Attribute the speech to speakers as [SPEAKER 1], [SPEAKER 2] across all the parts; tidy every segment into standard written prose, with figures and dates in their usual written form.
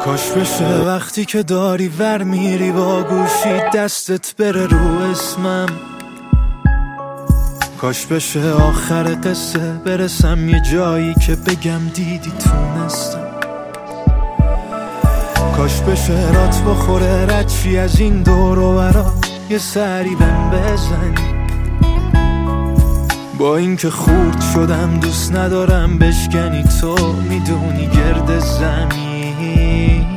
[SPEAKER 1] کاش بشه وقتی که داری ور میری با گوشی دستت بره رو اسمم، کاش بشه آخر قصه برسم یه جایی که بگم دیدی تونستم، کاش بشه رات بخوره ردشی از این دور و برا یه سری بهم بزنی. با این که خورد شدم دوست ندارم بشکنی، تو میدونی گرد زمین.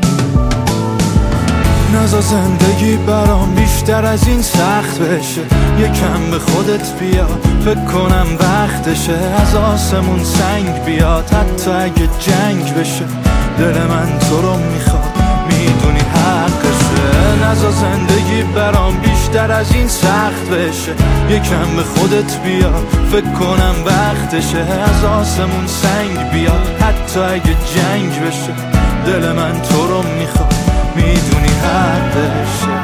[SPEAKER 1] نزا زندگی برام بیشتر از این سخت بشه، یکم به خودت بیا فکر کنم وقتشه. از آسمون سنگ بیاد حتی اگه جنگ بشه، دل من تو رو میخواد میدونی حقشه. نزا زندگی برام بیشتر از این سخت بشه، یکم به خودت بیا فکر کنم وقتشه. از آسمون سنگ بیاد حتی اگه جنگ بشه، دل من تو رو میخواد میدونی حقشه.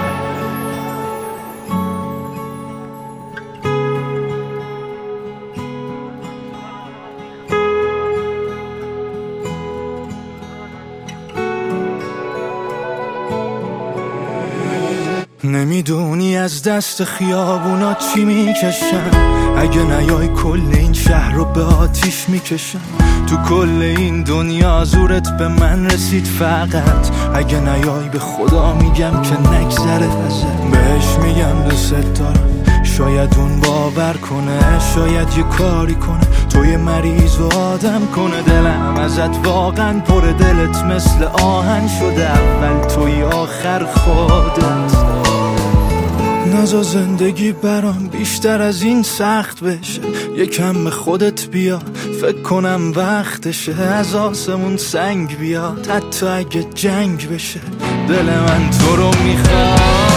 [SPEAKER 1] نمیدونی از دست خیابونا چی میکشم، اگه نیای کل این شهر رو به آتیش میکشم. تو کل این دنیا زورت به من رسید فقط، اگه نیای به خدا میگم که نگذره ازت. بهش میگم دوست دارم، شاید اون باور کنه، شاید یه کاری کنه توی مریض و آدم کنه. دلم ازت واقعا پر، دلت مثل آهن شده، اول توی آخر خودت. نزا زندگی برام بیشتر از این سخت بشه، یکم به خودت بیا فکر کنم وقتشه. از آسمون سنگ بیاد حتی اگه جنگ بشه، دل من تو رو میخواد